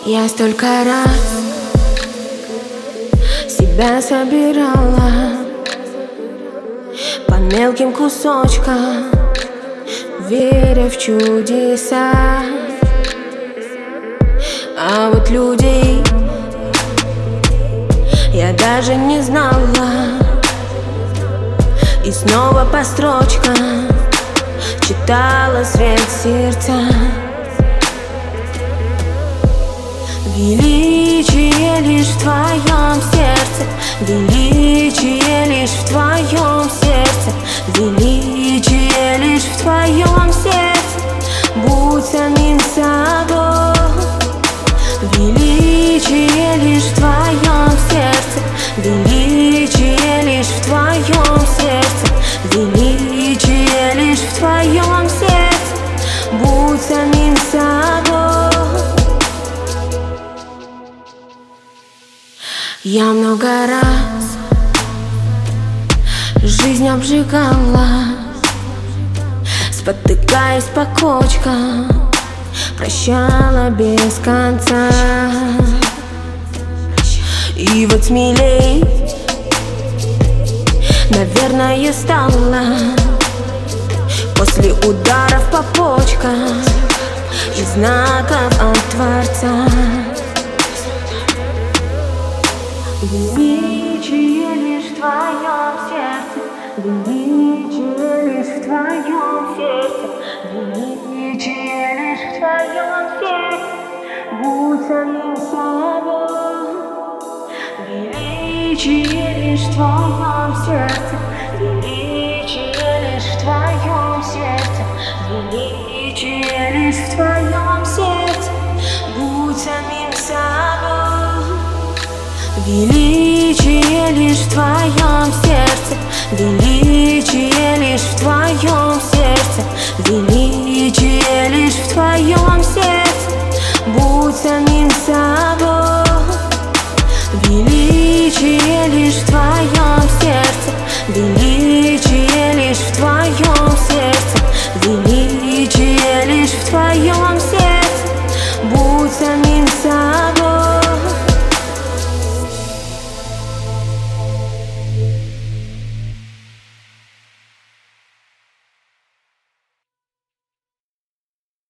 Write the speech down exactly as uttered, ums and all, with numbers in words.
Я столько раз себя собирала по мелким кусочкам, веря в чудеса. А вот людей я даже не знала. И снова по строчкам читала свет сердца. Величие лишь в твоем сердце, величие лишь в твоем сердце, величие лишь в твоем сердце. Будь самим собой. Величие лишь в твоем сердце, величие лишь в твоем сердце, величие лишь в твоем сердце. Будь самим собой. Я много раз жизнь обжигала, спотыкаясь по кочкам, прощала без конца. И вот смелей, наверное, стала после ударов по почкам и знаков от Творца. Величие лишь в твоем сердце, величие лишь в твоем сердце, величие лишь в твоем сердце. Будь самим собой. Величие лишь в твоем сердце, величие лишь в твоем сердце, величие лишь в твоем сердце. Будь самим собой. Величие лишь в твоем сердце, величие лишь в твоем сердце, величие лишь в твоем сердце. Будь самим собой. Величие лишь в твоем сердце, величие лишь в твоем сердце, величие лишь в твоем сердце. Будь самим